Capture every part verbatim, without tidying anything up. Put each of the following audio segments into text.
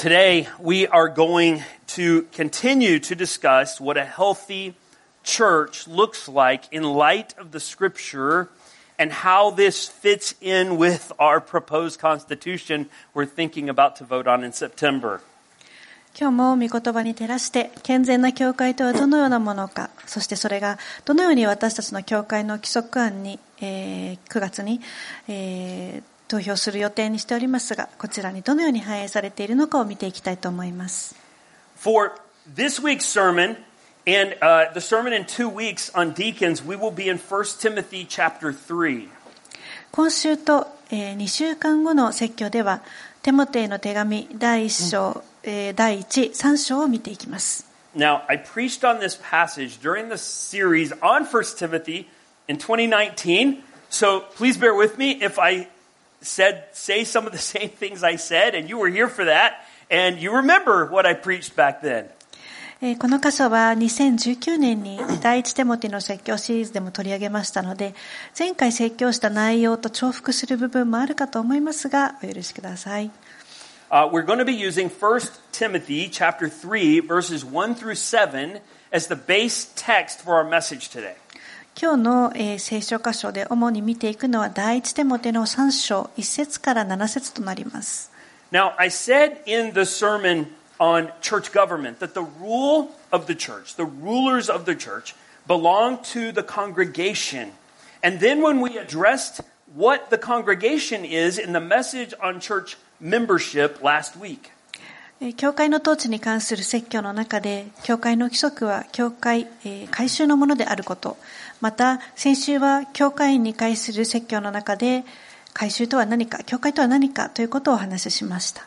Today, we are going to continue to discuss what a healthy church looks like in light of the Scripture and how this fits in with our proposed Constitution we're thinking about to vote on in September. 今日も御言葉に照らして健全な教会とはどのようなものか、そしてそれがどのように私たちの教会の規則案に、えー、くがつに、えー投票する予定にしておりますが、こちらにどのように反映されているのかを見ていきたいと思います。 For this week's sermon and uh, the sermon in two weeks on deacons, we will be in First Timothy chapter three. 今週と、えー、にしゅうかんごの説教では、テモテへの手紙第一章、えー、第一、三章を見ていきます。 Now, I preached on this passage during the series on First Timothy in twenty nineteen, so please bear with me if I said say some of the same things I said, and you were here for that, and you remember what I preached back then. この箇所はにせんじゅうきゅうねんに第一テモテの説教シリーズでも取り上げましたので、前回説教した内容と重複する部分もあるかと思いますが、お許しください。 Uh, we're going to be using First Timothy chapter three verses one through seven as the base text for our message today. 今日の、えー、聖書箇所で主に見ていくのは第一テモテのさん章いち節からなな節となります。 Now, I said in the sermon on church government that the rule of the church, the rulers of the church, belong to the congregation. And then when we addressed what the congregation is in the message on church membership last week. 教会の統治に関する説教の中で、教会の規則は教会、えー、改宗のものであること、また先週は教会員に関する説教の中で、改宗とは何か、教会とは何かということをお話ししました。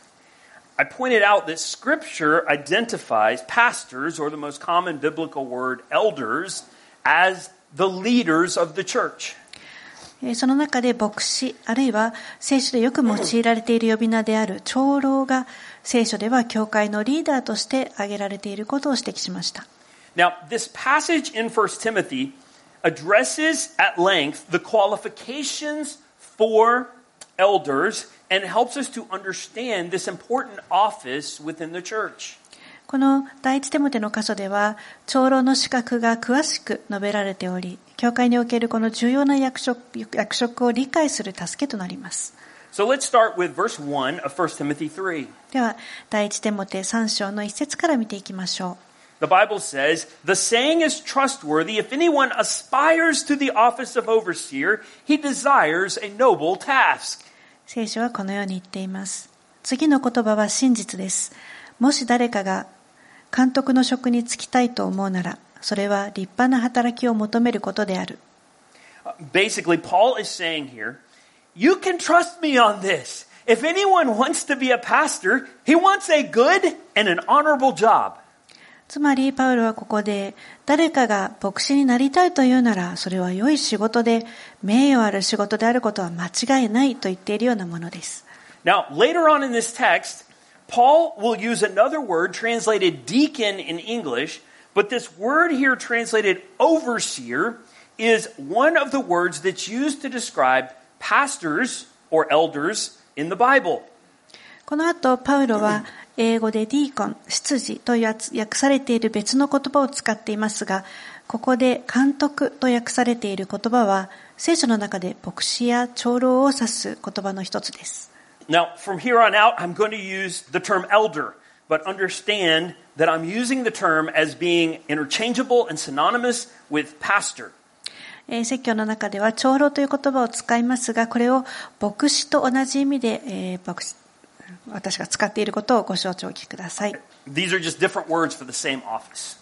I pointed out that Scripture identifies pastors, or the most common biblical word, elders, as the leaders of the church. その中で牧師、あるいは聖書でよく用いられている呼び名である長老が、聖書では教会のリーダーとして挙げられていることを指摘しました。 Now, this passage in First Timothy addresses at length the qualifications for elders and helps us to understand this important office within the church. この第一テモテの箇所では、長老の資格が詳しく述べられており、教会におけるこの重要な役職、役職を理解する助けとなります。 So let's start with verse one of First Timothy three. では、第一テモテさん章のいち節から見ていきましょう。The Bible says, "The saying is trustworthy. If anyone aspires to the office of overseer, he desires a noble task." 聖書はこのように言っています。次の言葉は真実です。もし誰かが監督の職に就きたいと思うなら、それは立派な働きを求めることである。 Basically, Paul is saying here, you can trust me on this. If anyone wants to be a pastor, he wants a good and an honorable job. つまり、パウロはここで、誰かが牧師になりたいというなら、それは良い仕事で、名誉ある仕事であることは間違いないと言っているようなものです。 Now, later on in this text, Paul will use another word translated deacon in English, but this word here translated overseer is one of the words that's used to describe pastors or elders in the Bible. この後、パウロは英語でディーコン、執事と訳されている別の言葉を使っていますが、ここで監督と訳されている言葉は、聖書の中で牧師や長老を指す言葉の一つです。 Now, from here on out, I'm going to use the term elder, but understand that I'm using the term as being interchangeable and synonymous with pastor. 説教の中では長老という言葉を使いますが、これを牧師と同じ意味で、えー、牧師私が使っていることをご承知おきください。 These are just different words for the same office.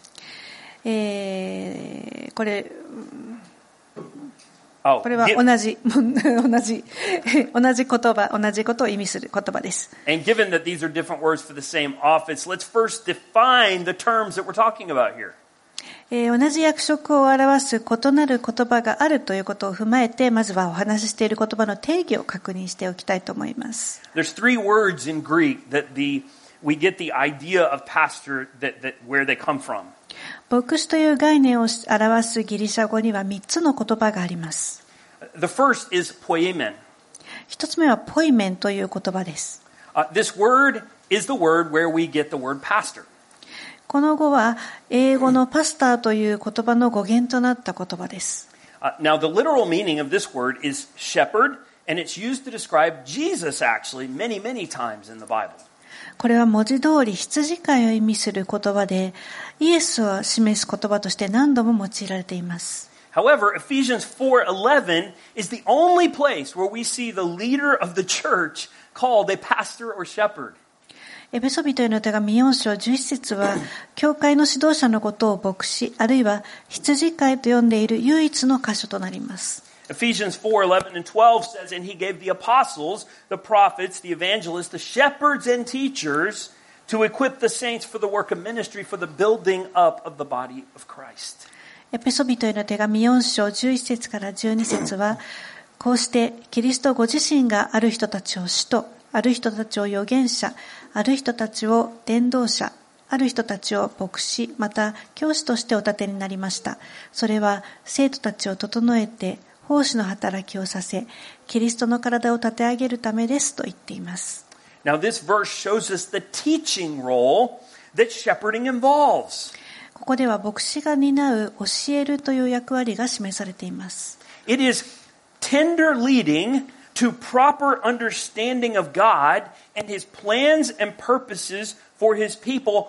えー、これ、 oh, これは同じ同じ同じ言葉、同じことを意味する言葉です。 And given that these are different words for the same office, let's first define the terms that we're talking about here. えー、同じ役職を表す異なる言葉があるということを踏まえて、まずはお話ししている言葉の定義を確認しておきたいと思います。 There's three words in Greek that the we get the idea of pastor that, that where they come from. 牧師という概念を表すギリシャ語にはみっつの言葉があります。 The first is poimen. 一つ目はポイメンという言葉です。 Uh, this word is the word where we get the word pastor. この語は英語のパスターという言葉の語源となった言葉です。 Uh, now, the literal meaning of this word is shepherd, and it's used to describe Jesus actually many, many times in the Bible. これは文字通り羊飼いを意味する言葉で、イエスを示す言葉として何度も用いられています。 However, Ephesians four eleven is the only place where we see the leader of the church called a pastor or shepherd. エペソビトへの手紙よん章じゅういち節は、教会の指導者のことを牧師、あるいは羊飼いと呼んでいる唯一の箇所となります。 Ephesians four eleven and twelve says, And he gave the apostles, the prophets, the evangelists, the shepherds and teachers to equip the saints for the work of ministry, for the building up of the body of Christ. エペソビトへの手紙よん章じゅういち節からじゅうに節は、こうしてキリストご自身がある人たちを使徒、ある人たちを預言者、ある人たちを伝道者、ある人たちを牧師、また教師としてお立てになりました。それは生徒たちを整えて、奉仕の働きをさせ、キリストの体を立て上げるためですと言っています。 Now this verse shows us the teaching role that shepherding involves. ここでは牧師が担う教えるという役割が示されています。 It is tender leading to proper understanding of God and His plans and purposes for His people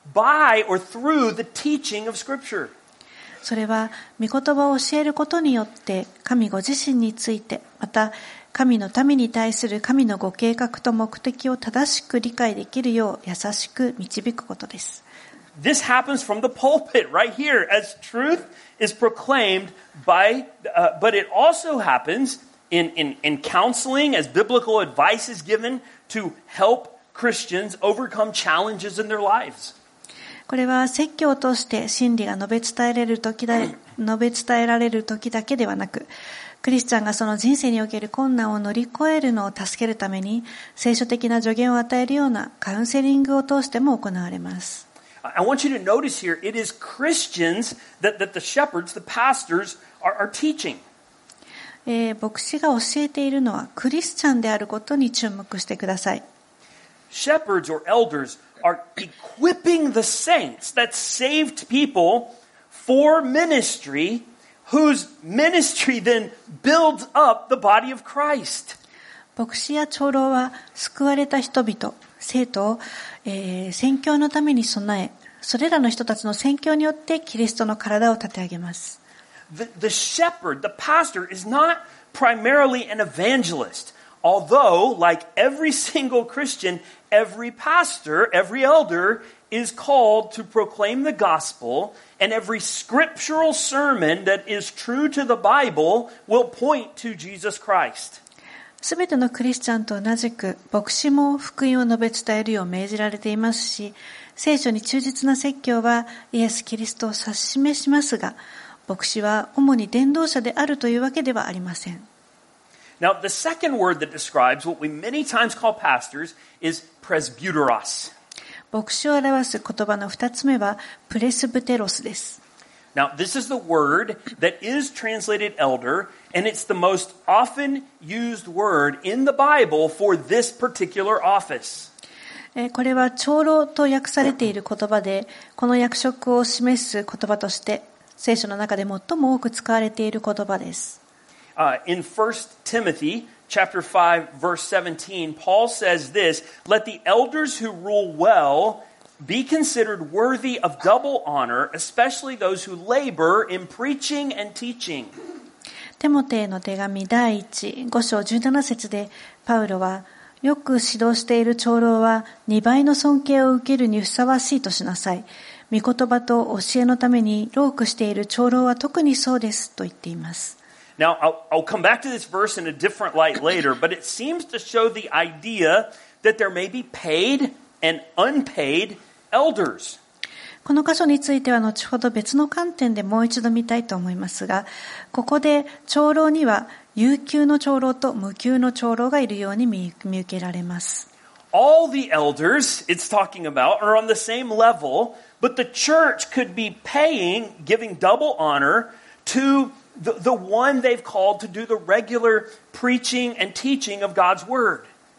by or through the teaching of Scripture. それは御言葉を教えることによって神ご自身について、また神の民に対する神のご計画と目的を正しく理解できるよう優しく導くことです。 This happens from the pulpit right here as truth is proclaimed by, uh, but it also happens in, in, in counseling as biblical advice is given to help Christians overcome challenges in their lives. これは説教を通して真理が述べ伝えられる時だ、述べ伝えられる時だけではなく、クリスチャンがその人生における困難を乗り越えるのを助けるために、聖書的な助言を与えるようなカウンセリングを通しても行われます。 I want you to notice here, it is Christians that, that the shepherds, the pastors, are, are teaching. えー、牧師が教えているのはクリスチャンであることに注目してください。 Shepherds or elders are equipping the saints, that's saved people, for ministry, whose ministry then builds up the body of Christ. 牧師や長老は救われた人々、生徒を、えー、宣教のために備え、それらの人たちの宣教によってキリストの体を立て上げます。 The, the shepherd, the pastor, is not primarily an evangelist. Although, like every single Christian, every pastor, every elder is called to proclaim the gospel, and every scriptural sermon that is true to the Bible will point to Jesus Christ. すべてのクリスチャンと同じく、牧師も福音を述べ伝えるよう命じられていますし、聖書に忠実な説教はイエス・キリストを指し示しますが、牧師は主に伝道者であるというわけではありません。 Now, the second word that describes what we many times call pastors is presbyteros. 牧師を表す言葉の二つ目はプレスブテロスです。 Now, this is the word that is translated elder, and it's the most often used word in the Bible for this particular office. これは長老と訳されている言葉で、この役職を示す言葉として聖書の中で最も多く使われている言葉です。 Uh, in First Timothy chapter five, verse seventeen, Paul says this, Let the elders who rule well be considered worthy of double honor, especially those who labor in preaching and teaching. テモテへの手紙第一、五章十七節で、パウロは、よく指導している長老は二倍の尊敬を受けるにふさわしいとしなさい。御言葉と教えのために労苦している長老は特にそうですと言っています。 Now, I'll, I'll come back to this verse in a different light later, but it seems to show the idea that there may be paid and unpaid elders. この箇所については後ほど別の観点でもう一度見たいと思いますが、ここで長老には有給の長老と無給の長老がいるように見受けられます。 All the elders it's talking about are on the same level, but the church could be paying, giving double honor to the, the one they've called to do the regular preaching and teaching of God's word.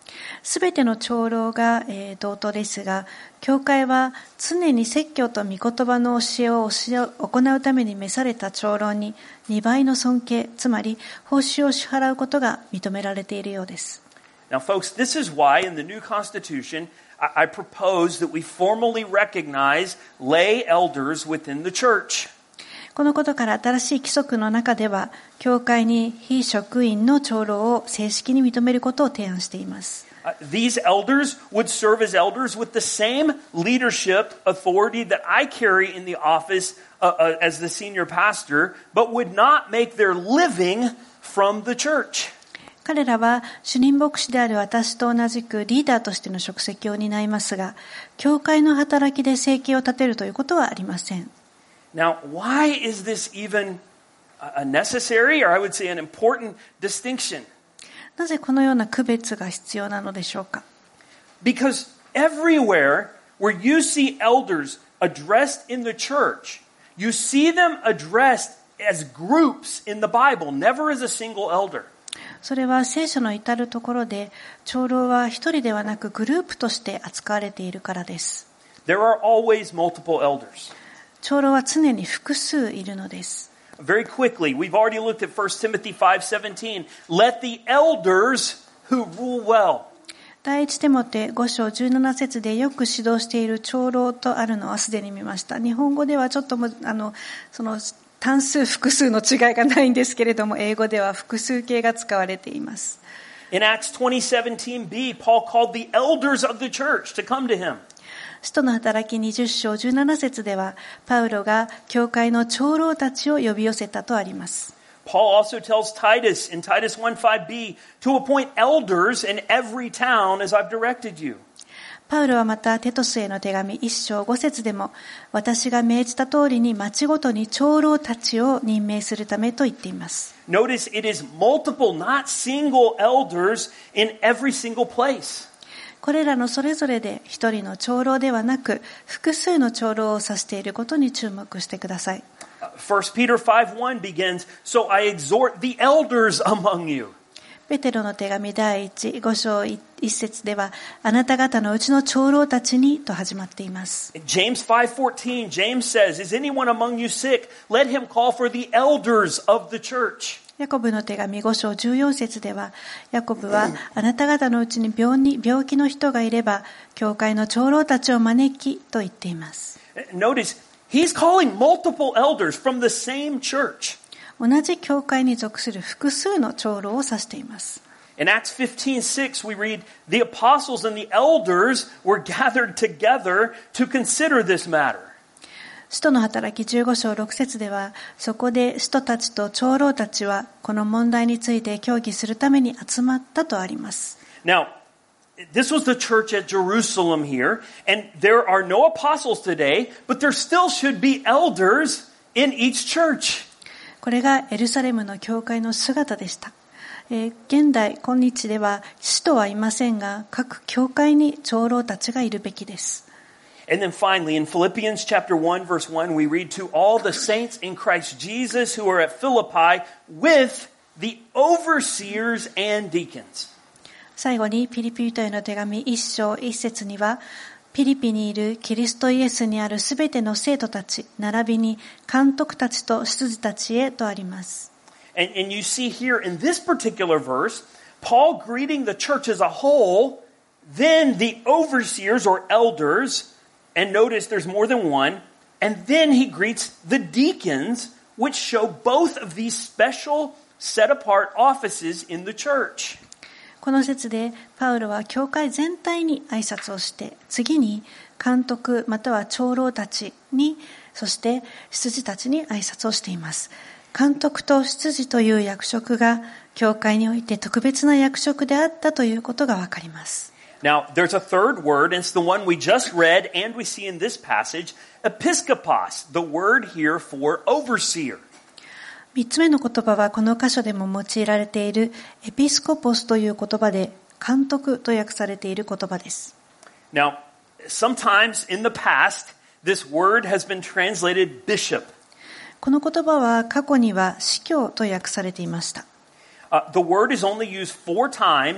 すべての長老が、えー、同等ですが、教会は常に説教と御言葉の教えを行うために召された長老ににばいの尊敬、つまり報酬を支払うことが認められているようです。 Now, folks, this is why in the new Constitution, I, I propose that we formally recognize lay elders within the church. このことから新しい規則の中では、教会に非職員の長老を正式に認めることを提案しています。 Uh, these elders would serve as elders with the same leadership authority that I carry in the office uh, uh, as the senior pastor, but would not make their living from the church. 彼らは主任牧師である私と同じくリーダーとしての職責を担いますが、教会の働きで生計を立てるということはありません。 Now, why is this even a necessary, or I would say an important distinction? なぜこのような区別が必要なのでしょうか。 Because everywhere where you see elders addressed in the church, you see them addressed as groups in the Bible, never as a single elder. それは聖書の至るところで、長老は一人ではなくグループとして扱われているからです。 There are always multiple elders. 長老は常に複数いるのです。 Very quickly, we've already looked at First Timothy five seventeen. Let the elders who rule well. 第一テモテご章じゅうなな節でよく指導している長老とあるのはすでに見ました。日本語ではちょっともあのその単数複数の違いがないんですけれども、英語では複数形が使われています。 In Acts twenty seventeen b, Paul called the elders of the church to come to him. 使徒の働きにじゅう章じゅうなな節では、パウロが教会の長老たちを呼び寄せたとあります。 Paul also tells Titus in Titus one five b to appoint elders in every town as I've directed you. パウロはまたテトスへの手紙いち章ご節でも、私が命じた通りに町ごとに長老たちを任命するためと言っています。 Notice it is multiple, not single elders in every single place. これらのそれぞれで一人の長老ではなく、複数の長老を指していることに注目してください。 First Peter five one begins, So I exhort the elders among you. ペテロの手紙第一ご章一節では、あなた方のうちの長老たちにと始まっています。 James five fourteen, James says, Is anyone among you sick? Let him call for the elders of the church. ヤコブの手紙ご章じゅうよん節では、ヤコブはあなた方のうちに病に病気の人がいれば、教会の長老たちを招きと言っています。 Notice, he's calling multiple elders from the same church. 同じ教会に属する複数の長老を指しています。 In Acts fifteen six, we read, The apostles and the elders were gathered together to consider this matter. 使徒の働きじゅうご章ろく節では、そこで使徒たちと長老たちはこの問題について協議するために集まったとあります。 Now, this was the church at Jerusalem here, and there are no apostles today, but there still should be elders in each church. これがエルサレムの教会の姿でした。えー、現代、今日では使徒はいませんが、各教会に長老たちがいるべきです。 And then finally, in Philippians chapter one, verse one, we read to all the saints in Christ Jesus who are at Philippi with the overseers and deacons. 最後にピリピ人への手紙一章一節には、ピリピにいるキリストイエスにあるすべての生徒たち、並びに監督たちと執事たちへとあります。 And, and you see here in this particular verse, Paul greeting the church as a whole, then the overseers or elders, and notice there's more than one, and then he greets the deacons, which show both of these special set-apart offices in the church. この節でパウロは教会全体に挨拶をして、次に監督または長老たちに、そして執事たちに挨拶をしています。監督と執事という役職が教会において特別な役職であったということがわかります。 Now, there's a third word, and it's the one we just read and we see in this passage, episkopos, the word here for overseer. 三つ目の言葉はこの箇所でも用いられているエピスコポスという言葉で監督と訳されている言葉です。 Now, sometimes in the past, this word has been translated bishop. この言葉は過去には司教と訳されていました。 Uh, the word is only used four times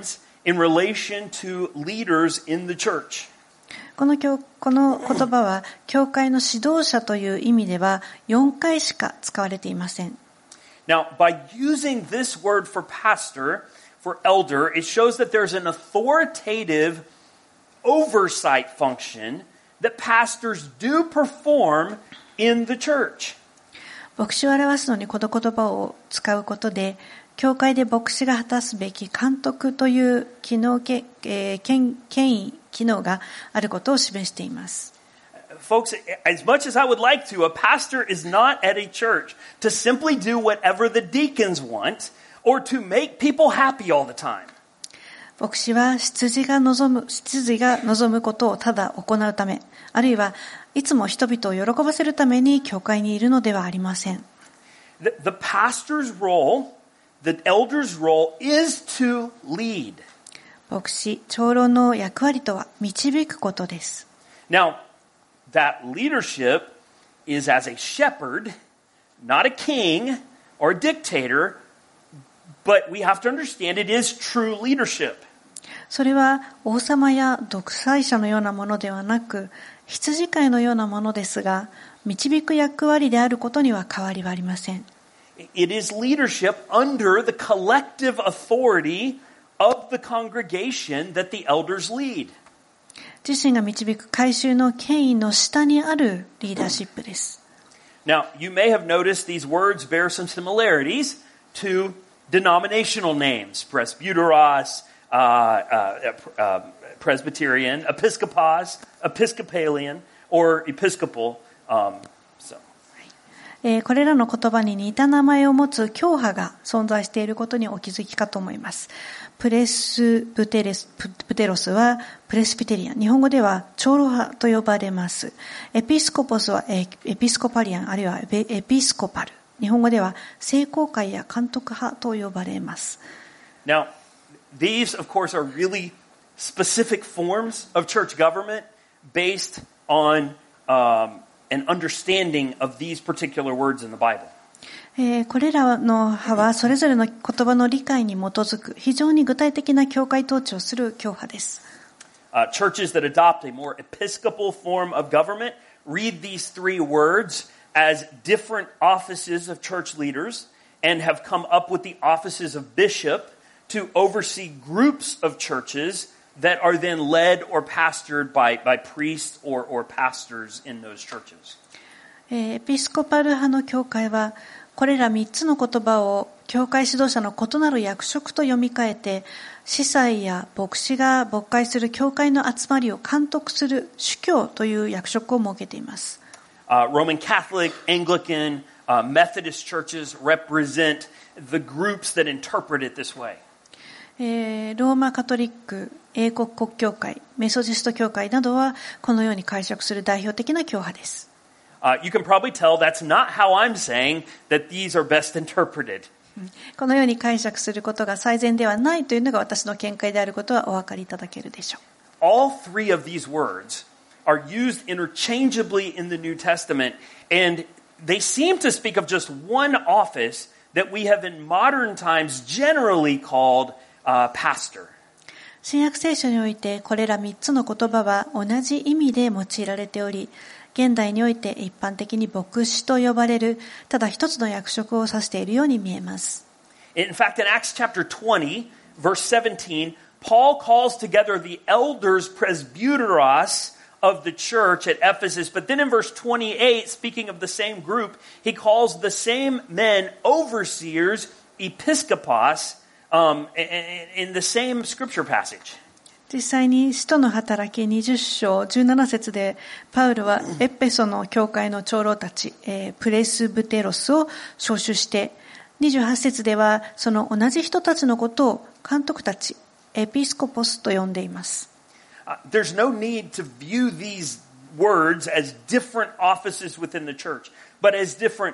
in relation to leaders in the church. この教、この言葉は、教会の指導者という意味ではよんかいしか使われていません。 Now, by using this word for pastor, for elder, it shows that there's an authoritative oversight function that pastors do perform in the church. 牧師を表すのにこの言葉を使うことで、教会で牧師が果たすべき監督という機能、えー、権、権威、機能があることを示しています。 Folks, as much as I would like to, a pastor is not at a church to simply do whatever the deacons want or to make people happy all the time. 牧師は執事が望む、執事が望むことをただ行うため、あるいはいつも人々を喜ばせるために教会にいるのではありません。 The, the pastor's role, the elder's role is to lead. 牧師、長老の役割とは導くことです。 Now, that leadership is as a shepherd, not a king or a dictator, but we have to understand it is true leadership. それは王様や独裁者のようなものではなく、羊飼いのようなものですが、導く役割であることには変わりはありません。 It is leadership under the collective authority of the congregation that the elders lead. 自身が導く改宗の権威の下にあるリーダーシップです。 Now, you may have noticed these words bear some similarities to denominational names, presbyteros, uh, uh, uh, Presbyterian, Episcopos, Episcopalian, or Episcopal. Um, so. えー、これらの言葉に似た名前を持つ教派が存在していることにお気づきかと思います。プレスブテレス、ブテロスはプレスビテリアン。日本語では長老派と呼ばれます。エピスコポスはエピスコパリアン、あるいはエピスコパル。日本語では聖公会や監督派と呼ばれます。 Now, these, of course, are really specific forms of church government based on um, an understanding of these particular words in the Bible. えー、これらの派はそれぞれの言葉の理解に基づく非常に具体的な教会統治をする教派です。 Uh, churches that adopt a more episcopal form of government read these three words as different offices of church leaders and have come up with the offices of bishop to oversee groups of churches that are then led or pastored by, by priests or, or pastors in those churches. えー、エピスコパル派の教会はこれら三つの言葉を教会指導者の異なる役職と読み替えて、司祭や牧師が牧会する教会の集まりを監督する主教という役職を設けています。 Uh, Roman Catholic, Anglican, uh, Methodist churches represent the groups that interpret it this way. えー、ローマカトリック、英国国教会、メソジスト教会などはこのように解釈する代表的な教派です。 Uh, you can probably tell that's not how I'm saying that these are best interpreted. このように解釈することが最善ではないというのが私の見解であることはお分かりいただけるでしょう。 All three of these words are used interchangeably in the New Testament, and they seem to speak of just one office that we have in modern times generally called uh, pastor. 新約聖書においてこれら三つの言葉は同じ意味で用いられており、現代において一般的に牧師と呼ばれるただ一つの役職を指しているように見えます。 In fact, in Acts chapter twenty, verse seventeen, Paul calls together the elders presbyteros of the church at Ephesus, but then in verse twenty-eight, speaking of the same group, he calls the same men overseers, episkopos, um, in the same scripture passage. 実際に使徒の働きにじゅっ章じゅうなな節でパウロはエペソの教会の長老たち、えー、プレスブテロスを招集してにじゅうはち節ではその同じ人たちのことを監督たちエピスコポスと呼んでいます。 Uh, there's no need to view these words as different offices within the church, but as different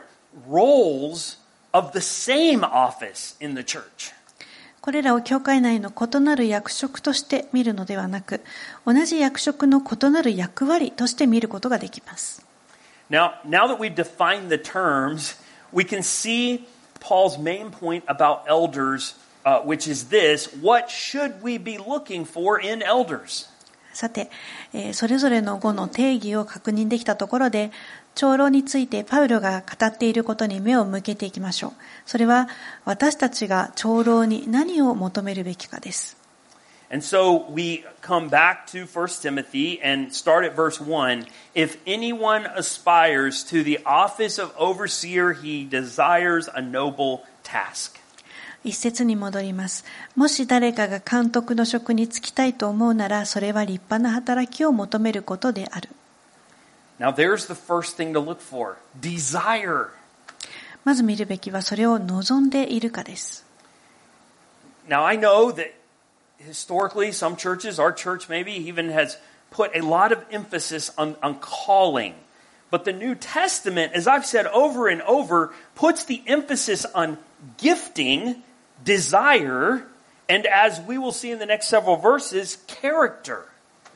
roles of the same office in the church. これらを教会内の異なる役職として見るのではなく、同じ役職の異なる役割として見ることができます。 Now, now that we've defined the terms, we can see Paul's main point about elders uh, which is this: what should we be looking for in elders? さて、えーそれぞれの語の定義を確認できたところで、長老についてパウロが語っていることに目を向けていきましょう。それは私たちが長老に何を求めるべきかです。 And so we come back to First Timothy and start at verse one. If anyone aspires to the office of overseer, he desires a noble task. 一節に戻ります。もし誰かが監督の職に就きたいと思うなら、それは立派な働きを求めることである。 Now there's the first thing to look for. Desire. まず見るべきはそれを望んでいるかです。 Now I know that historically some churches, our church maybe even has put a lot of emphasis on, on calling. But the New Testament, as I've said over and over, puts the emphasis on gifting, desire, and as we will see in the next several verses, character.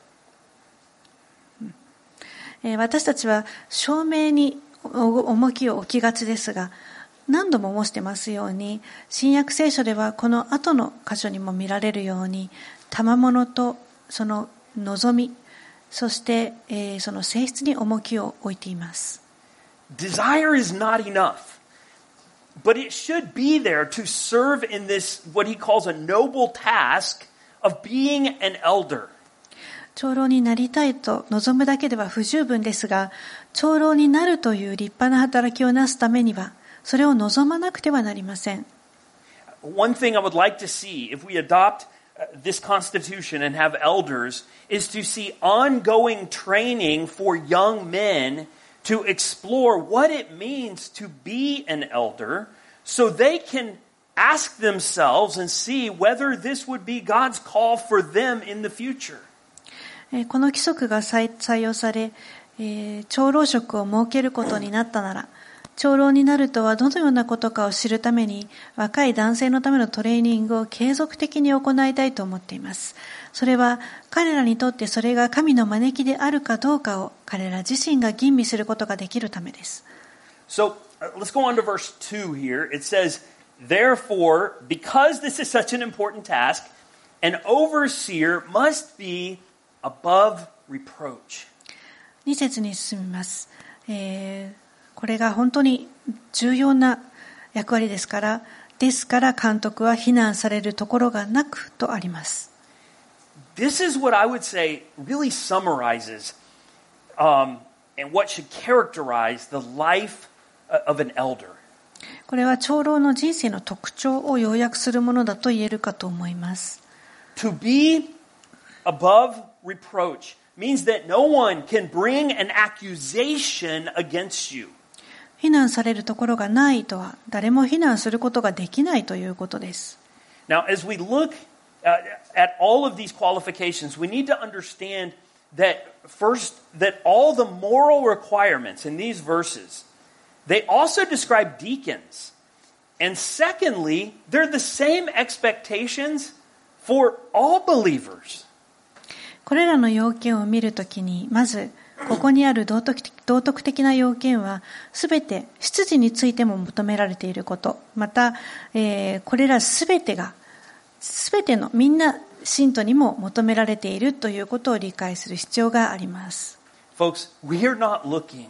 私たちは証明に重きを置きがちですが、何度も申してますように、新約聖書ではこの後の箇所にも見られるように、賜物とその望み、そして、えー、その性質に重きを置いています。 Desire is not enough, but it should be there to serve in this, what he calls a noble task of being an elder. 長老になりたいと望むだけでは不十分ですが、長老になるという立派な働きをなすためには、それを望まなくてはなりません。 One thing I would like to see if we adopt this constitution and have elders is to see ongoing training for young men to explore what it means to be an elder so they can ask themselves and see whether this would be God's call for them in the future. この規則が採用され、えー、長老職を設けることになったなら、長老になるとはどのようなことかを知るために、若い男性のためのトレーニングを継続的に行いたいと思っています。それは彼らにとってそれが神の招きであるかどうかを彼ら自身が吟味することができるためです。 So, let's go on to verse two here. It says, Therefore, because this is such an important task, an overseer must be above reproach. に節に進みます。えーこれが本当に重要な役割ですから、ですから監督は非難されるところがなくとあります。 This is what I would say really summarizes um, and what should characterize the life of an elder. これは長老の人生の特徴を要約するものだと言えるかと思います。 To be above reproach means that no one can bring an accusation against you. 非難されるところがないとは、誰も非難することができないということです。 Now, as we look uh, at all of these qualifications, we need to understand that first, that all the moral requirements in these verses, they also describe deacons. And secondly, they're the same expectations for all believers. これらの要件を見るときに、まず、ここにある道徳的、道徳的な要件は、すべて、出自についても求められていること。また、えー、これらすべてが、すべてのみんな信徒にも求められているということを理解する必要があります。 Folks, we are not looking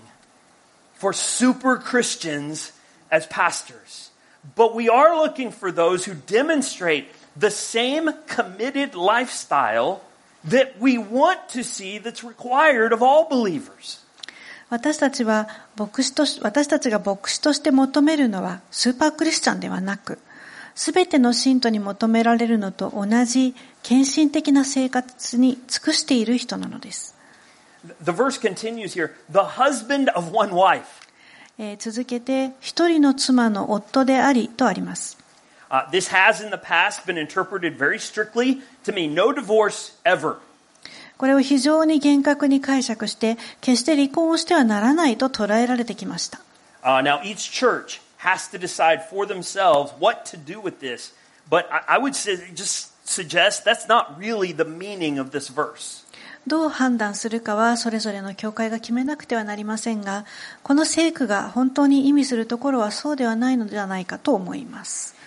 for super Christians as pastors, but we are looking for those who demonstrate the same committed lifestyle that we want to see that's required of all believers. 私たちは牧師とし、私たちが牧師として求めるのはスーパークリスチャンではなく、すべての信徒に求められるのと同じ献身的な生活に尽くしている人なのです。 The verse continues here, the husband of one wife. えー、続けて、一人の妻の夫でありとあります。 Uh, this has in the past been interpreted very strictly to mean no divorce ever. これを非常に厳格に解釈して、決して離婚をしてはならないと捉えられてきました。 Uh, now each church has to decide for themselves what to do with this, but I, I would say, just suggest that's not really the meaning of this verse. どう判断するかはそれぞれの教会が決めなくてはなりませんが、この聖句が本当に意味するところはそうではないのではないかと思います。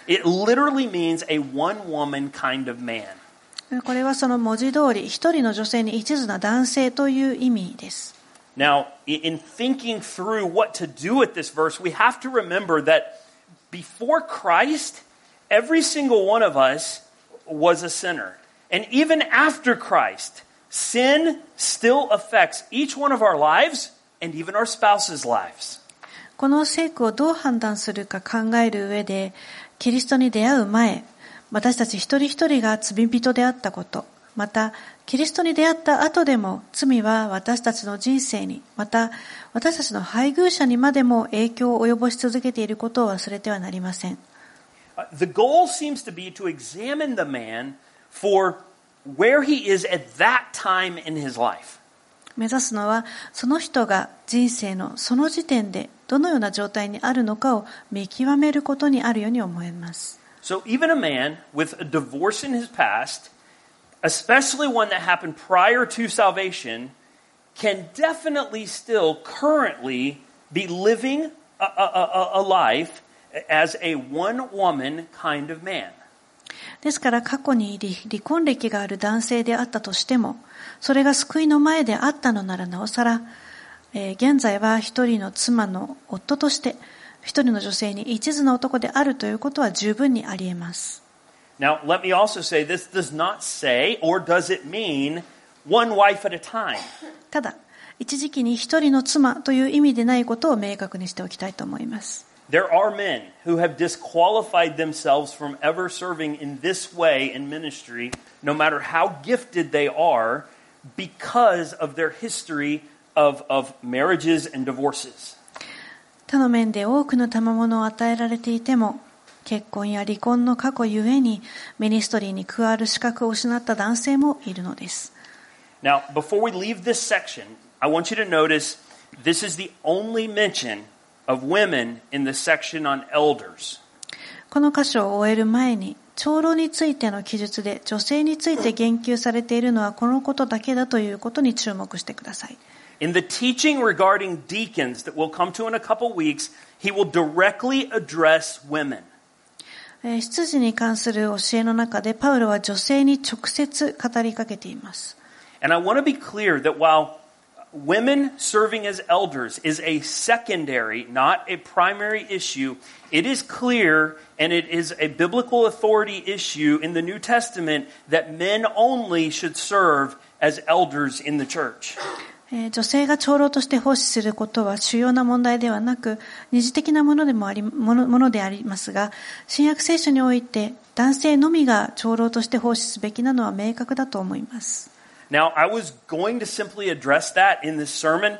It literally means a one-woman kind of man. これはその文字通り、一人の女性に一途な男性という意味です。 Now, in thinking through what to do with this verse, we have to remember that before Christ, every single one of us was a sinner. And even after Christ, sin still affects each one of our lives and even our spouses' lives. この聖句をどう判断するか考える上で、キリストに出会う前、私たち一人一人が罪人であったこと、またキリストに出会った後でも罪は私たちの人生に、また私たちの配偶者にまでも影響を及ぼし続けていることを忘れてはなりません。 The goal seems to be to examine the man for where he is at that time in his life. 目指すのはその人が人生のその時点でどのような状態にあるのかを見極めることにあるように思います。 So even a man with a divorce in his past, especially one that happened prior to salvation, can definitely still currently be living a, a, a life as a one-woman kind of man. ですから過去に離婚歴がある男性であったとしても、それが救いの前であったのならなおさら、えー、現在は一人の妻の夫として、一人の女性に一途な男であるということは十分にあり得ます。 Now, let me also say this does not say, or does it mean, one wife at a time. ただ、一時期に一人の妻という意味でないことを明確にしておきたいと思います。 There are men who have disqualified themselves from ever serving in this way in ministry, no matter how gifted they are, because of their history of, of marriages and divorces. 他の面で多くの賜物を与えられていても、結婚や離婚の過去ゆえにミニストリーに加わる資格を失った男性もいるのです。 Now, before we leave this section, I want you to notice this is the only mention of women in the section on elders. この箇所を終える前に、長老についての記述で女性について言及されているのはこのことだけだということに注目してください。 In the teaching regarding deacons that we'll come to in a couple weeks, he will directly address women. 執事に関する教えの中でパウロは女性に直接語りかけています。 And I want to be clear that while women serving as elders is a secondary, not a primary issue, it is clear and it is a biblical authority issue in the New Testament that men only should serve as elders in the church. 女性が長老として奉仕することは主要な問題ではなく、二次的なものでもあり、もの、ものでありますが、新約聖書において男性のみが長老として奉仕すべきなのは明確だと思います。 Now, I was going to simply address that in this sermon,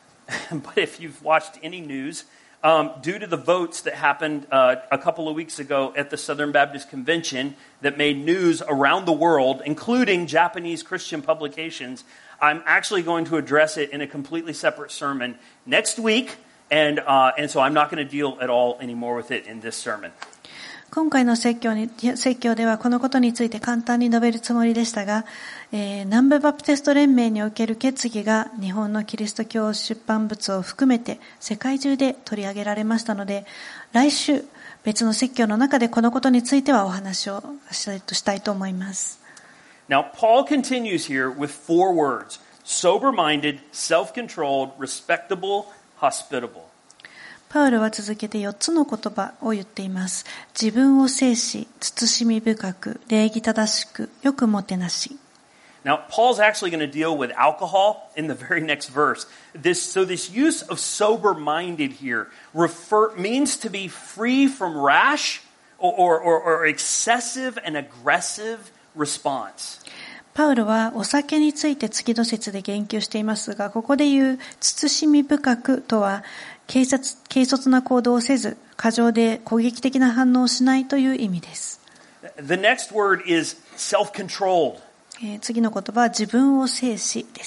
but if you've watched any news, um, due to the votes that happened uh, a couple of weeks ago at the Southern Baptist Convention that made news around the world, including Japanese Christian publications, I'm actually going to address it in a completely separate sermon next week, and uh, and so I'm not going to deal at all anymore with it in this sermon. 今回の説教に、説教ではこのことについて簡単に述べるつもりでしたが、えー、南部バプテスト連盟における決議が日本のキリスト教出版物を含めて世界中で取り上げられましたので、来週別の説教の中でこのことについてはお話をしたいとしたいと思います。 Now, Paul continues here with four words: sober-minded, self-controlled, respectable, hospitable. パウロは続けてよっつの言葉を言っています。自分を制し、慎み深く、礼儀正しく、よくもてなし。 Now, Paul's actually going to deal with alcohol in the very next verse. This, so this use of sober-minded here refer, means to be free from rash or, or, or excessive and aggressive response. パウロはお酒について次の節で言及していますが、ここで言う慎み深くとは、軽率、軽率な行動をせず、過剰で攻撃的な反応をしないという意味です。 The next word is self-controlled. えー、次の言葉は自分を制しです。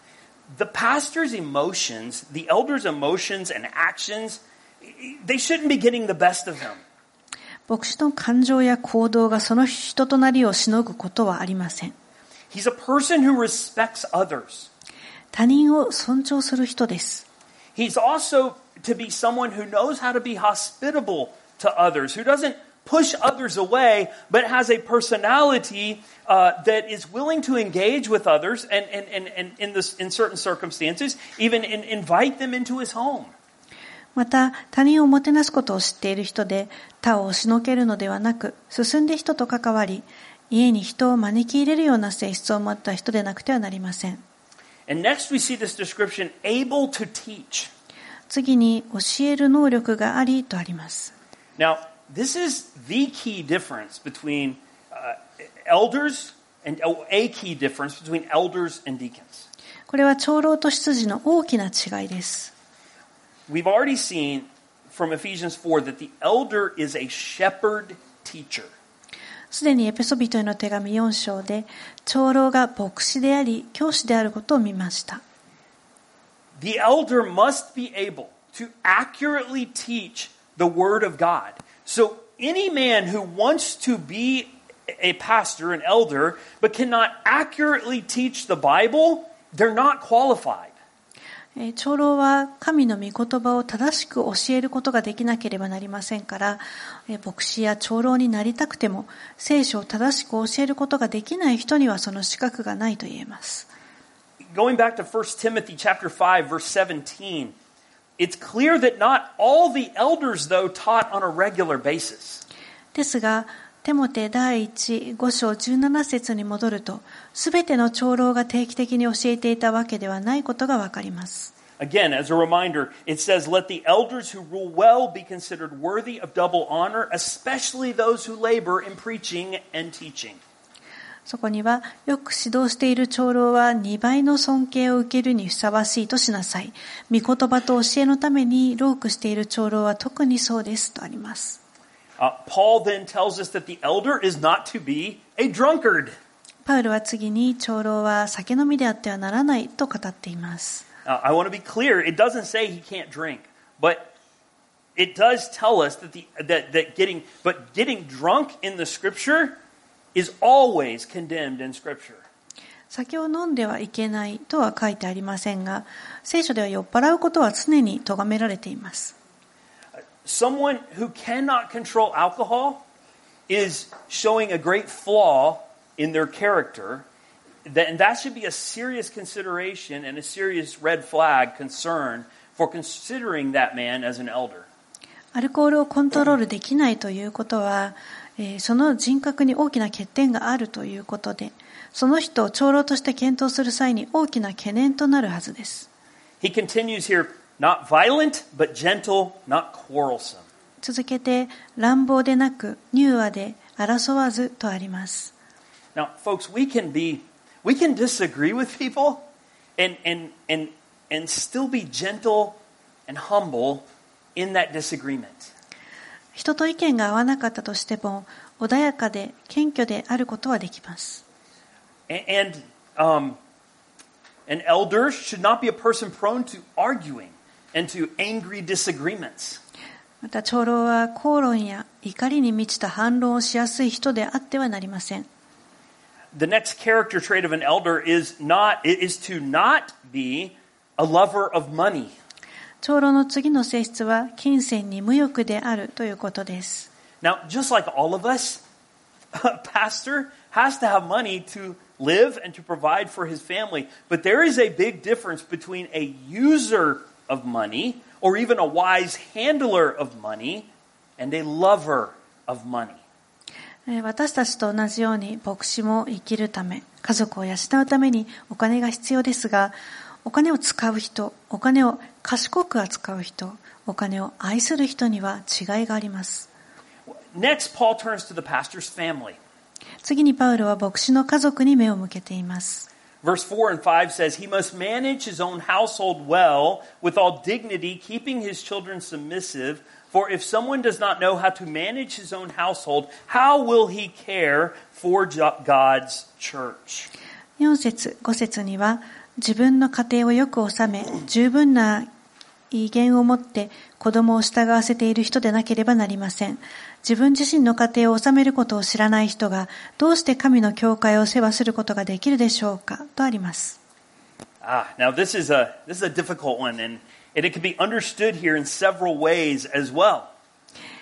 The pastor's emotions, the elder's emotions and actions, they shouldn't be getting the best of him. 牧師の感情や行動がその人となりをしのぐことはありません。 He's a person who respects others. 他人を尊重する人です。 He's also to be someone who knows how to be hospitable to others, who doesn't push others away, but has a personality uh, that is willing to engage with others and, and, and, and in, this, in certain circumstances, even in, invite them into his home. また、他人をもてなすことを知っている人で、他を押しのけるのではなく、進んで人と関わり、家に人を招き入れるような性質を持った人でなくてはなりません。 And next we see this description, able to teach. 次に、教える能力がありとあります。 Now, this is the key difference between uh, elders and a key difference between elders and deacons. これは長老と執事の大きな違いです。 We've already seen from Ephesians four that the elder is a shepherd teacher. すでにエペソビトへの手紙よん章で、長老が牧師であり、教師であることを見ました。 The elder must be able to accurately teach the word of God. So any man who wants to be a pastor, an elder, but cannot accurately teach the Bible, they're not qualified. 長老は神の御言葉を正しく教えることができなければなりませんから、牧師や長老になりたくても聖書を正しく教えることができない人にはその資格がないと言えます。 Going back to First Timothy chapter five verse seventeen, it's clear that not all the elders though taught on a regular basis. ですが、テモテ第一五章十七節に戻ると、すべての長老が定期的に教えていたわけではないことがわかります。 Again, as a reminder, it says, "Let the elders who rule well be considered worthy of double honor, especially those who labor in preaching and teaching." そこには、よく指導している長老は二倍の尊敬を受けるにふさわしいとしなさい。御言葉と教えのために労苦している長老は特にそうですとあります。 Uh, Paul then tells us that the elder is not to be a drunkard. パウロは次に長老は酒飲みであってはならないと語っています。 Uh, I want to be clear, it doesn't say he can't drink, but it does tell us that the that that getting but getting drunk in the scripture is always condemned in scripture. 酒を飲んではいけないとは書いてありませんが、聖書では酔っ払うことは常に咎められています。 Someone who cannot control alcohol is showing a great flaw in their character, that, and that should be a serious consideration and a serious red flag concern for considering that man as an elder. アルコールをコントロールできないということは、えー、その人格に大きな欠点があるということで、その人を長老として検討する際に大きな懸念となるはずです。 He continues here.Not violent, but gentle, not quarrelsome. 続けて、乱暴でなく、柔和で争わずとあります。 Now, folks, we can be, we can disagree with people and, and, and, and still be gentle and humble in that disagreement. 人と意見が合わなかったとしても、穏やかで謙虚であることはできます。 And, um, an elder should not be a person prone to arguing.And to angry disagreements. また長老は口論や怒りに満ちた反論をしやすい人であってはなりません。 The next character trait of an elder is not is to not be a lover of money. 長老の次の性質は金銭に無欲であるということです。 Now, just like all of us, a pastor has to have money to live and to provide for his family, but there is a big difference between a user.of money, or even a wise handler of money, and a lover of money. 私たちと同じように牧師も生きるため、家族を養うためにお金が必要ですが、お金を使う人、お金を賢く扱う人、お金を愛する人には違いがあります。 Next, Paul turns to the pastor's family. 次にパウロは牧師の家族に目を向けています。 Verse four and five says, He must manage his own household well, with all dignity, keeping his children submissive. For if someone does not know how to manage his own household, how will he care for God's church? よん節、ご節には、自分の家庭をよく治め、十分な威厳を持って子供を従わせている人でなければなりません。自分自身の家庭を治めることを知らない人がどうして神の教会を世話することができるでしょうかとあります。 Ah, now this is a this is a difficult one, and, and it can be understood here in several ways as well.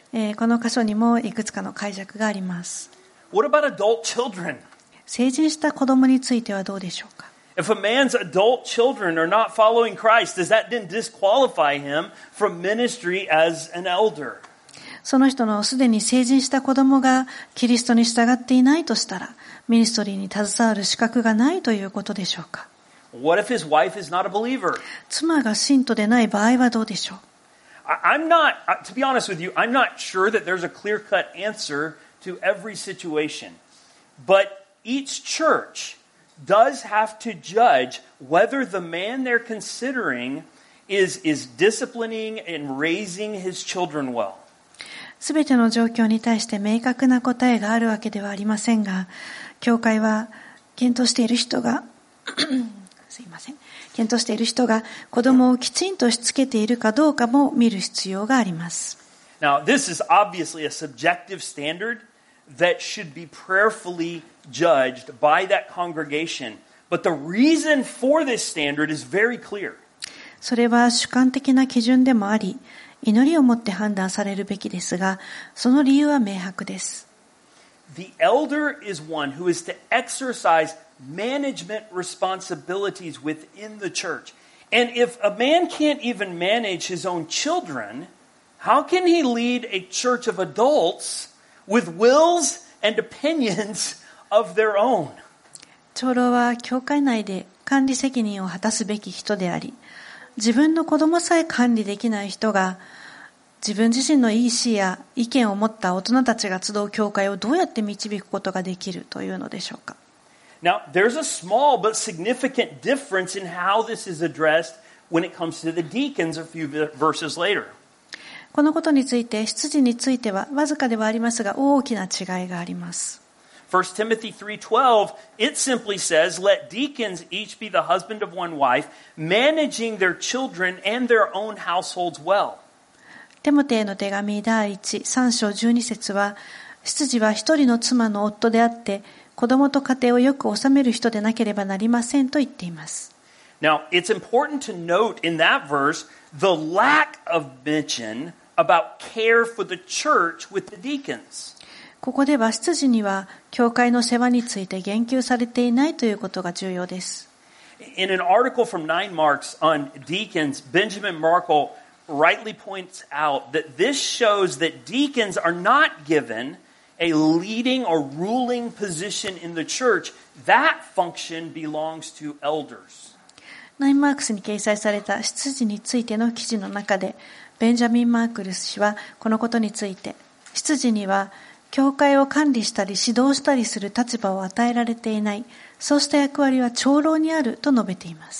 えーこの箇所にもいくつかの解釈があります。 What about adult children? 成人した子供についてはどうでしょうか。 If a man's adult children are not following Christ, does that then disqualify him from ministry as an elder? その人のすでに成人した子供がキリストに従っていないとしたら、ミニストリーに携わる資格がないということでしょうか。 What if his wife is not a believer? 妻が信徒でない場合はどうでしょう。 I- I'm not, uh, to be honest with you, I'm not sure that there's a clear-cut answer to every situation. But each church does have to judge whether the man they're considering is, is disciplining and raising his children well. すべての状況に対して明確な答えがあるわけではありませんが、教会は検討している人がすいません検討している人が子供をきちんとしつけているかどうかも見る必要があります。 Now, this is obviously a subjective standard that should be prayerfully judged by that congregation. But the reason for this standard is very clear. それは主観的な基準でもあり、祈りをもって判断されるべきですが、その理由は明白です。 The elder is one who is to exercise management responsibilities within the church. And if a man can't even manage his own children, how can he lead a church of adults with wills and opinions of their own? 長老は教会内で管理責任を果たすべき人であり、自分の子供さえ管理できない人が自分自身の意思や意見を持った大人たちが集う教会をどうやって導くことができるというのでしょうか。 Now, there's a small but significant difference in how this is addressed when it comes to the deacons a few verses later. このことについて、執事についてはわずかではありますが大きな違いがあります。 First Timothy three twelve, it simply says, let deacons each be the husband of one wife, managing their children and their own households well. テモテへの手紙第一、三章十二節は、執事は一人の妻の夫であって、子供と家庭をよく治める人でなければなりませんと言っています。 Now, it's important to note in that verse the lack of mention about care for the church with the deacons. ここでは執事には教会の世話について言及されていないということが重要です。 In an article from Nine Marks on deacons, Benjamin Markle rightly points out that this shows that deacons are not given a leading or ruling position in the church. That function belongs to elders. ナインマークスに掲載された執事についての記事の中で、ベンジャミン・マークルス氏はこのことについて、執事には教会を管理したり指導したりする立場を与えられていない、そうした役割は長老にあると述べています。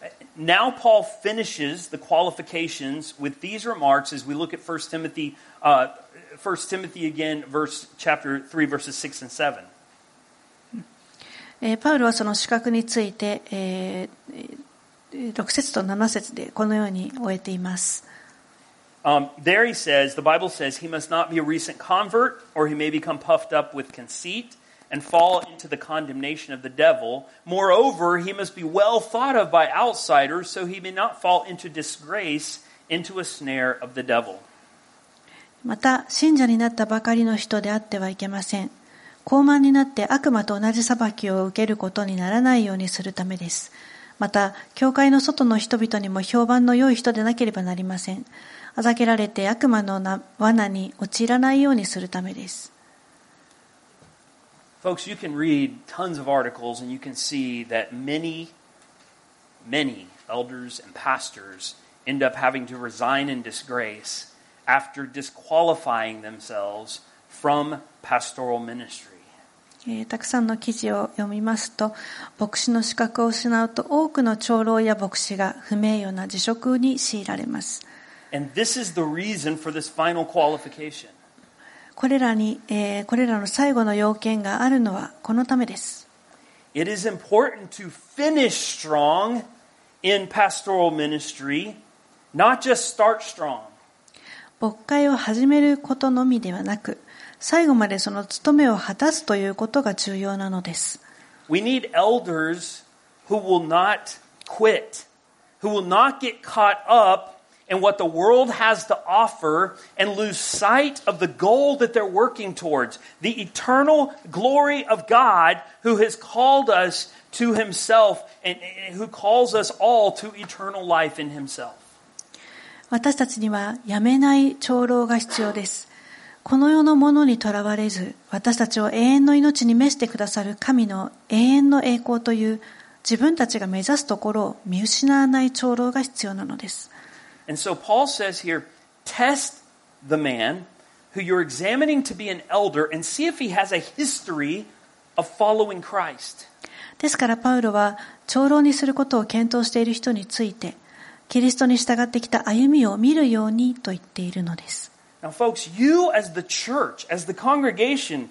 Now Paul finishes the qualifications with these remarks as we look at First Timothy, uh, First Timothy again, verse chapter three, verses six and seven. えー、パウロはその資格について、えー、ろく節となな節でこのように終えています。 Um, there he says, the Bible says, he must not be a recent convert, or he may become puffed up with conceit and fall into the condemnation of the devil. Moreover, he must be well thought of by outsiders, so he may not fall into disgrace, into a snare of the devil. また、信者になったばかりの人であってはいけません。高慢になって悪魔と同じ裁きを受けることにならないようにするためです。また、教会の外の人々にも評判の良い人でなければなりません。あざけられて悪魔の罠に陥らないようにするためです。 Folks, you can read tons of articles and you can see that many, many elders and pastors end up having to resign in disgrace after disqualifying themselves from pastoral ministry. えー、たくさんの記事を読みますと、牧師の資格を失うと多くの長老や牧師が不名誉な辞職に強いられます。 And this is the reason for this final qualification. これらに、えー、これらの最後の要件があるのはこのためです。 It is important to finish strong in pastoral ministry, not just start strong. 牧会を始めることのみではなく、最後までその務めを果たすということが重要なのです。 We need elders who will not quit, who will not get caught up and what the world has to offer and lose sight of the goal that they're working towards, the eternal glory of God who has called us to himself and, and who calls us all to eternal life in himself. 私たちにはやめない長老が必要です。この世のものにとらわれず、私たちを永遠の命に召してくださる神の永遠の栄光という自分たちが目指すところを見失わない長老が必要なのです。 And so Paul says here, test the man who you're examining to be an elder and see if he has a history of following Christ. ですからパウロは長老にすることを検討している人について、キリストに従ってきた歩みを見るようにと言っているのです。 Now, folks, you as the church, as the congregation,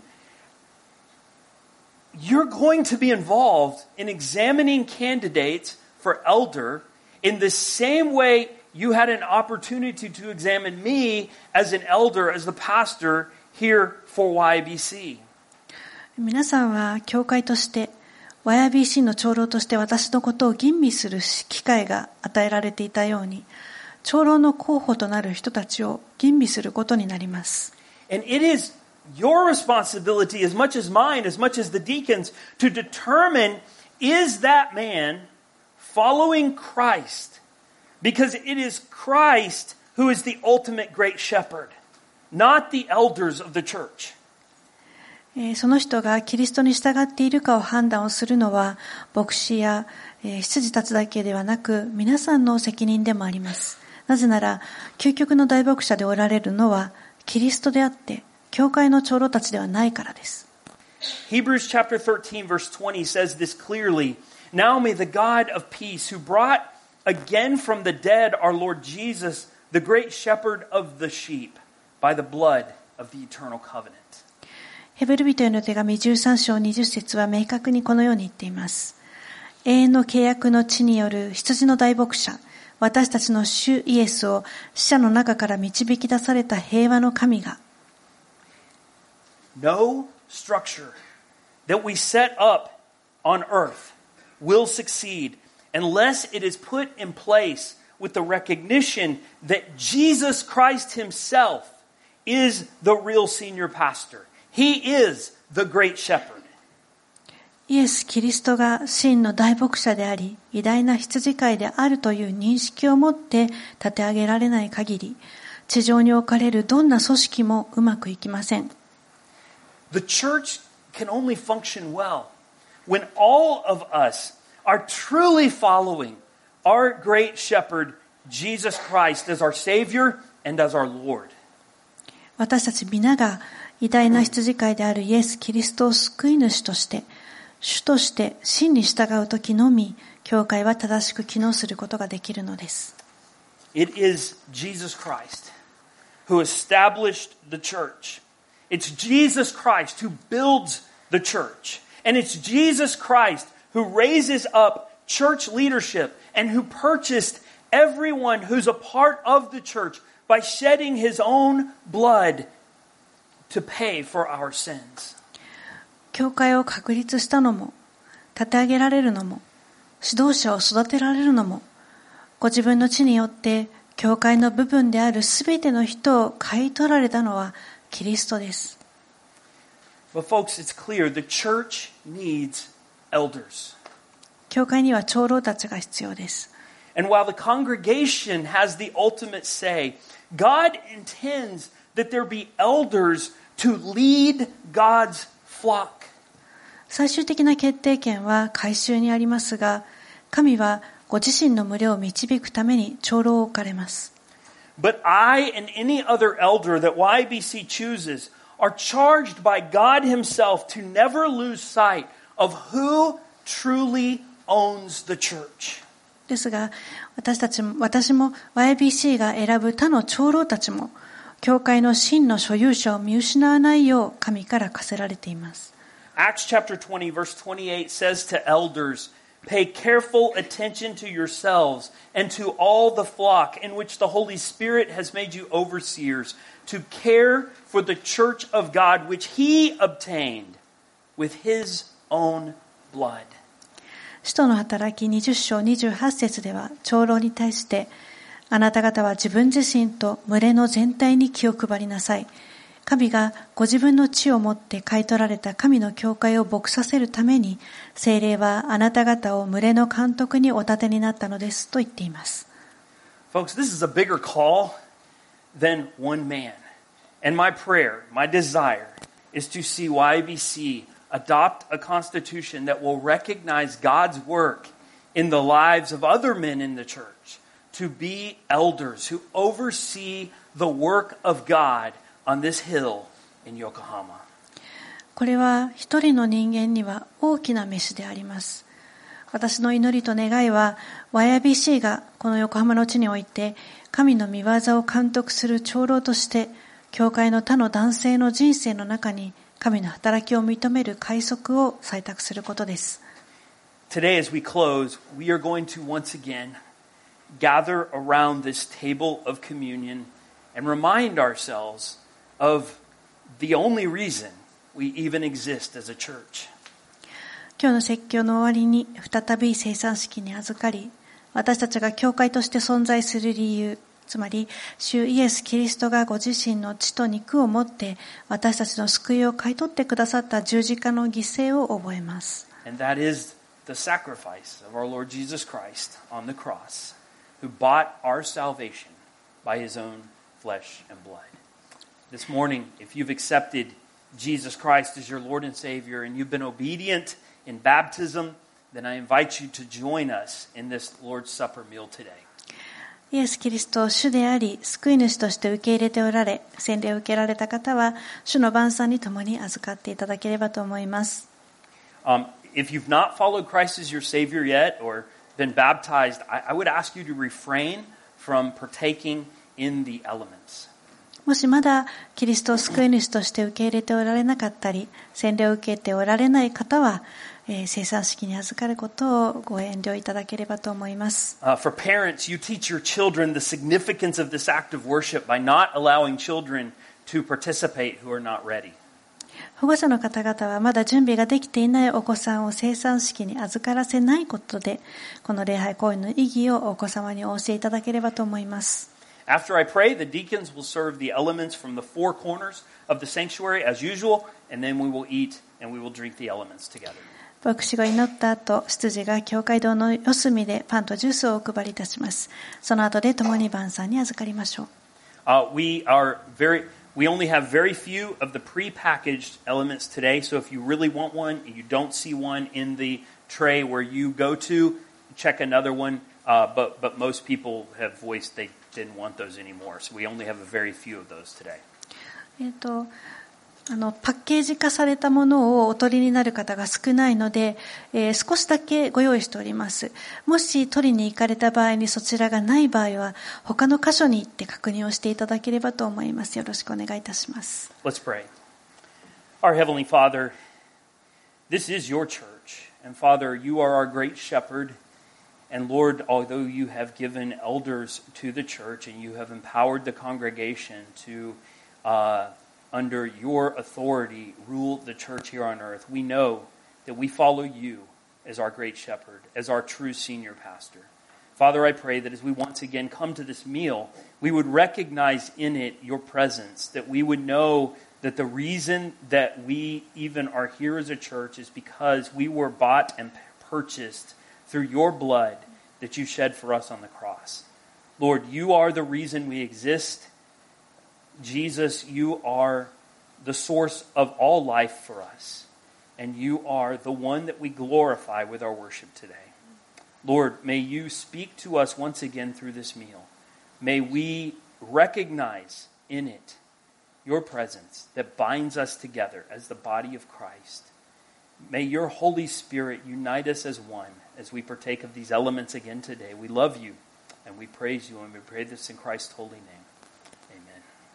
you're going to be involved in examining candidates for elder in the same way you had an opportunity to examine me as an elder, as the pastor here for ワイアイビーシー. 皆さんは教会として、ワイアイビーシー の長老として私のことを吟味する機会が与えられていたように、長老の候補となる人たちを吟味することになります。 And it is your responsibility as much as mine, as much as the deacons, to determine, is that man following Christ? Because it is Christ who is the ultimate great shepherd, not the elders of the church. その人がキリストに従っているかを判断をするのは、牧師や執事たちだけではなく、皆さんの責任でもあります。なぜなら、究極の大牧者でおられるのは、キリストであって、教会の長老たちではないからです。 Hebrews chapter thirteen verse twenty says this clearly. Now may the God of peace, who brought again from the dead our Lord Jesus, the great shepherd of the sheep, by the blood of the eternal covenant. ヘブル人への手紙じゅうさん章にじゅっ節は明確にこのように言っています。永遠の契約の地による羊の大牧者、私たちの主イエスを死者の中から導き出された平和の神が、 No structure that we set up on earth will succeed unless it is put in place with the recognition that Jesus Christ himself is the real senior pastor. He is the great shepherd. イエス・キリストが真の大牧者であり、偉大な羊飼いであるという認識を持って立て上げられない限り、地上に置かれるどんな組織もうまくいきません。 The church can only function well when all of us are truly following our great shepherd, Jesus Christ, as our Savior and as our Lord. 私たち皆が偉大な羊飼いであるイエス・キリストを救い主として、主として真に従うときのみ、教会は正しく機能することができるのです。 It is Jesus Christ who established the church. It's Jesus Christ who builds the church. And it's Jesus Christ who raises up church leadership and who purchased everyone who's a part of the church by shedding his own blood to pay for our sins. 教会を確立したのも、立て上げられるのも、指導者を育てられるのも、ご自分の地によって教会の部分であるすべての人を買い取られたのはキリストです。 But folks, it's clear the church needs elders. 教会には長老たちが必要です。 And while the congregation has the ultimate say, God intends that there be elders to lead God's flock. 最終的な決定権は改宗にありますが、神はご自身の群れを導くために長老を置かれます。 But I and any other elder that ワイアイビーシー chooses are charged by God himself to never lose sight of who truly owns the church. ですが、私たちも、私も ワイアイビーシー が選ぶ他の長老たちも、教会の真の所有者を見失わないよう神から課せられています。 Acts chapter twenty verse twenty-eight says to elders, pay careful attention to yourselves and to all the flock in which the Holy Spirit has made you overseers to care for the church of God which he obtained with his own blood. 使徒の働きにじゅう章にじゅうはち節では長老に対して、 あなた方は自分自身と群れの全体に気を配りなさい。神がご自分の地をもって買い取られた神の教会を牧させるために、聖霊はあなた方を群れの監督にお立てになったのですと言っています。 Folks, this is a bigger call than one man. And my prayer, my desire, is to see Y B C adopt a constitution that will recognize God's work in the lives of other men in the church, to be elders who oversee the work of God on this hill in Yokohama. これは一人の人間には大きな召しであります。私の祈りと願いは ワイアイビーシー がこの横浜の地において神の御業を監督する長老として教会の他の男性の人生の中に神の働きを認める快速を採択することです。 Today as we close, we are going to once again gather around this table of communion and remind ourselves of the only reason we even exist as a church. 今日の説教の終わりに再び聖餐式に預かり、私たちが教会として存在する理由、つまり主イエス・キリストがご自身の血と肉をもって私たちの救いを買い取ってくださった十字架の犠牲を覚えます。 And that is the sacrifice of our Lord Jesus Christ on the cross, who bought our salvation by his own flesh and blood. This morning, if you've accepted Jesus Christ as your Lord and Savior and you've been obedient in baptism, then I invite you to join us in this Lord's Supper meal today. イエス・キリストを主であり、救い主として受け入れておられ、洗礼を受けられた方は、主の晩餐に共に預かっていただければと思います。 Um, if you've not followed Christ as your Savior yet or been baptized, I, I would ask you to refrain from partaking in the elements. もしまだキリストを救い主として受け入れておられなかったり、洗礼を受けておられない方は、えー、聖餐式に預かることをご遠慮いただければと思います。 Uh, for parents, you teach your children the significance of this act of worship by not allowing children to participate who are not ready. 保護者の方々はまだ準備ができていないお子さんを聖餐式に預からせないことで、この礼拝行為の意義をお子様にお教えいただければと思います。 After I pray, the deacons will serve the elements from the four corners of the sanctuary as usual, and then we will eat and we will drink the elements together. 牧師が祈った後、執事が教会堂の四隅でパンとジュースをお配りいたします。その後で共に晩餐に預かりましょう。 Uh, we are very, we only have very few of the pre-packaged elements today, so if you really want one and you don't see one in the tray where you go to, check another one. Uh, but but most people have voiced they didn't want those anymore, so we only have a very few of those today. えっと、あのパッケージ化されたものをお取りになる方が少ないので、えー、少しだけご用意しております。もし取りに行かれた場合にそちらがない場合は他の箇所に行って確認をしていただければと思います。よろしくお願いいたします。 Let's pray. Our Heavenly Father, this is your church, and Father, you are our great shepherd.And Lord, although you have given elders to the church and you have empowered the congregation to, uh, under your authority, rule the church here on earth, we know that we follow you as our great shepherd, as our true senior pastor. Father, I pray that as we once again come to this meal, we would recognize in it your presence, that we would know that the reason that we even are here as a church is because we were bought and purchased through your blood that you shed for us on the cross. Lord, you are the reason we exist. Jesus, you are the source of all life for us. And you are the one that we glorify with our worship today. Lord, may you speak to us once again through this meal. May we recognize in it your presence that binds us together as the body of Christ.May your Holy Spirit unite us as one as we partake of these elements again today. We love you and we praise you and we pray this in Christ's holy name.